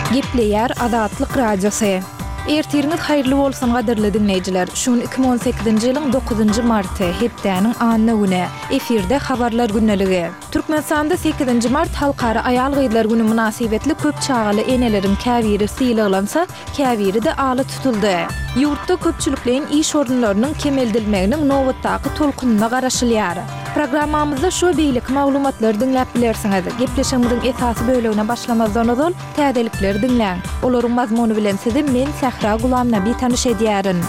Gepleýär Azatlyk radiosu. Ertiriniz haýyrly bolsun gaderli dinleýijiler. Şun 2018-nji ýylyň 9-njy marty hepdäniň anyny güne. Efirde habarlar günneligi. Türkmenistanda 8-nji mart halkara aýal gyýdylar güni münasibetli köp çağaly eneleriň käbiri syýlaglansa, käbiri de aly tutuldy. Ýurtda köpçüliklerin iş orunlarynyň kemeldilmeginiň nowatdaky tolkunyna garaşylýar. Programmamyzda şu beýlik maglumatlary dinläp bilersiňiz. Gepleşigimiziň esasy bölegine başlamazdan öňe täzelikleri dinläň. Olaryň mazmuny bilen sizi men Sahra Gulamna bir tanış edýärin.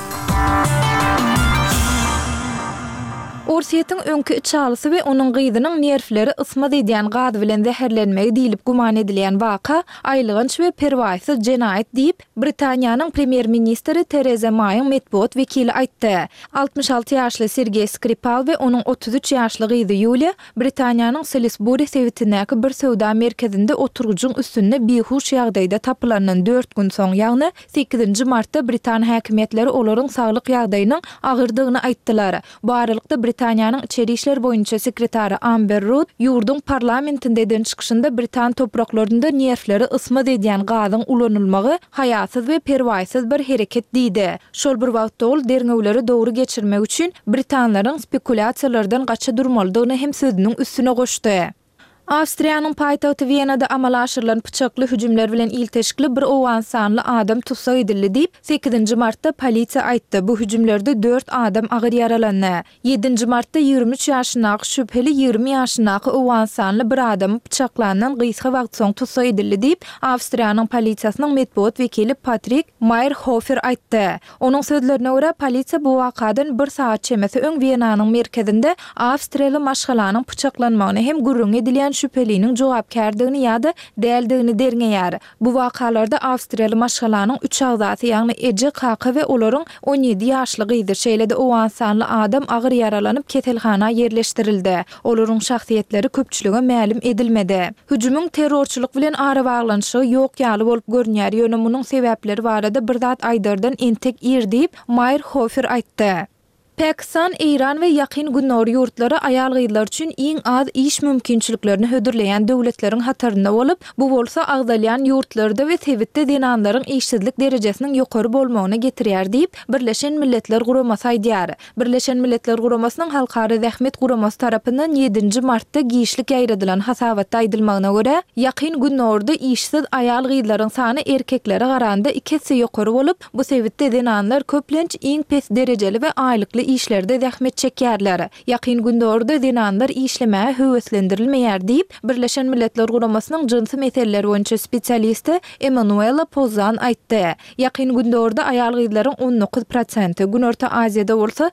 Orsiýetiň öňkü içalysi we onuň gyýdynyň nerfleri ysmaz edýän gaz bilen zäherlenmegi diýilip guman edilen waka aýlygynç we perwaýsyz jenaýat diýip Britaniýanyň premier ministri Theresa May'yň medeniýet wekili aýtdy. 66 ýaşly Sergey Skripal we onuň 33 ýaşly gyzy Yulia Britaniýanyň Salisbury sewitindäki bir sowda merkezinde oturgugyň üstünde behuş ýagdaýda tapylanan 4 gün soň ýagny 8-nji martda Britan häkimetleri olaryň saglyk ýagdaýynyň agyrdygyny aýtdylar. Bu aralykda Britaniýanyň içeri işler boýunça sekretary Amber Rudd ýurdun parlamentinde eden çykyşynda Britan topraklarynda nerfleri ysmaz edýän gazyň ulanylmagy haýatsız we perwaýsyz bir hereket diýdi. Şol bir wagtda ol derňewleri dogry geçirmek üçin Britanlaryň spekulasiýalardan gaça durmalydygyny hem sözüniň üstüne goşdy. Awstriýanyň paýtagty Wienada amal aşyrylan pyçakly hüjümler bilen ilteşikli bir owan sanly adam tutsak edildi diýip 8-nji martda polisiýa aýtdy. Bu hüjümlerde 4 adam agyr yaralandy. 7-nji martda 23 ýaşyndaky şüpheli 20 ýaşyndaky owan sanly bir adam pyçaklanan gysga wagt soň tutsak edildi diýip Awstriýanyň polisiýasynyň medeniýet wekili Patrick Meyerhofer aýtdy. Onuň sözlerine görä polisiýa bu wakadan 1 saat çemesi öň Wienanyň merkezinde Awstriýaly maşgalanyň pyçaklanmagyny hem gurrun edilýän şüpheliniň jogapkärdigini ýa-da däldigini derňeýär. Bu wakalarda Awstriýaly maşgalanyň 3 agzasy ýagny eje, kaka we olaryň 17 ýaşly gyzy şeýlede owan sanly adam agyr yaralanyp keselhana ýerleşdirildi. Olaryň şahsiýetleri köpçülüge ma'lum edilmedi. Hüjümüň terrorçylyk bilen ara baglanyşy ýok ýaly bolup görünýär. Ýönemunyň sebäpleri barada bir zat aýdardan entek ir diýip Meyerhofer aýtdy. Pakistan, Iran we ýakyn günler ýurtlary aýal gyýdylar üçin iň az iş mümkinçiliklerini hödürleýän döwletleriň hatarynda bolup, bu bolsa agdalýan ýurtlarda we tebitde denanlaryň işsizlik derejesiniň ýokary bolmagyna getirýär diýip Birleşen Milletler Guramasy aýdýar. Birleşen Milletler Guramasynyň halkary zähmet guramasy tarapyndan 7-nji martda giýişlik ýaýradylan hasabatda aýdylmagyna görä, ýakyn günlerde işsiz aýal gyýdylaryň sany erkeklere garanda 2 hisse ýokary bolup, bu sebäpde denanlar köplenç iň pes derejeli we aýlykly işlerde zähmet çekýärler. Ýakyn günlerde denanlar işlemäge höweslendirilmeýär diýip Birleşen Milletler Guramasynyň jynsy meseleleri boýunça spesialisti Emanuela Pozan aýtdy. Ýakyn günlerde aýal gyýdylaryň 19%, gün orta Aziýada bolsa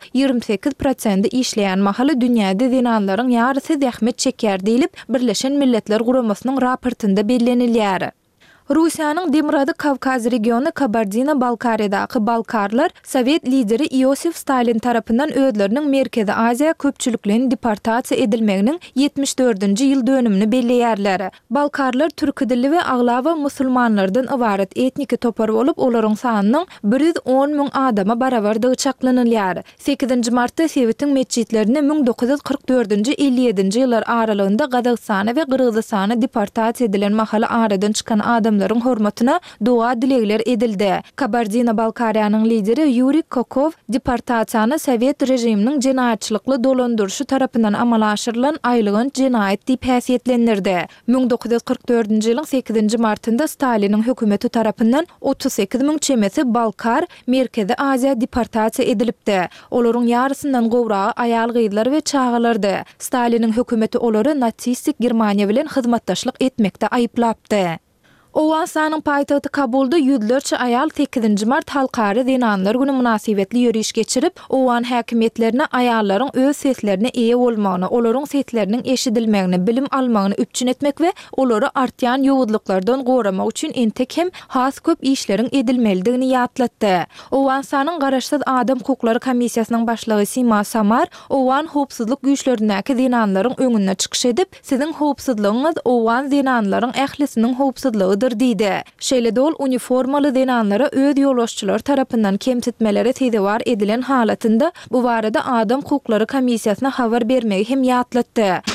28% işleýän mahaly dünýäde denanlaryň ýarysy zähmet çekýär diýilip Birleşen Milletler Guramasynyň raportynda bellenilýär. Rusiýanyň Demirady Kavkaz regiony Kabardino-Balkariýadaky balkarlar Sowet lideri Iosif Stalin tarapyndan özleriniň Merkezi Aziýa köpçüliklerini deportasiýa edilmeginiň 74-nji ýyl dönümini belleýärler. Balkarlar türk dilli we aglawa musulmanlardan ibaret etniki topar bolup, olaryň sanynyň 110.000 adama barabardygy çaklanylýar. 8-nji martda Sowetiň mesjidlerini 1944-nji 57-nji ýyllar aralygynda Gazagstana we Kyrgyzstana deportasiýa edilen mahaly aradan çykan adamlaryň hormatyna dua dilegler edildi. Kabardino-Balkariýanyň lideri Yuri Kokov deportasiýany Sowet rejiminiň jenaýatçylykly dolandyrşy tarapyndan amal aşyrylan aýlygynç jenaýat diýip häsiýetlendirdi. 1944-nji ýylyň 8-nji martynda Staliniň hökümeti tarapyndan 38.000 çemesi balkar Merkezi Aziýa deportasiýa edilipdi. Olaryň ýarysyndan gowragy aýal gyýdylar we çağalardy. Staliniň hökümeti olary natsistik Germaniýa bilen hyzmatdaşlyk etmekde aýyplapdy. Owan sanyň paýtagty Kabulda ýüzlerçe aýal 8-nji mart halkary denanlar güni münasibetli ýöriş geçirip, owan häkimetlerine aýallaryň öz seslerine eýe bolmagyny, olaryň sesleriniň eşidilmegini, bilim almagyny üpçün etmek we olary artýan ýowuzlyklardan goramak üçin entek hem has köp işleriň edilmelidigini ýatlatdy. Owan sanyň garaşsyz adam hukuklary komissiýasynyň başlygy Sima Samar, owan howpsuzlyk güýçlerindäki denanlaryň öňüne çykyş edip, siziň howpsuzlygyňyz owan denanlaryň ählisiniň howpsuzlygy diýdi. Şeýle-de ol uniformaly denanlara öz ýolbaşçylar tarapyndan kemsitmelere täze edilen halatynda bu barada adam hukuklary komissiýasyna habar bermegi hem ýatlatdy.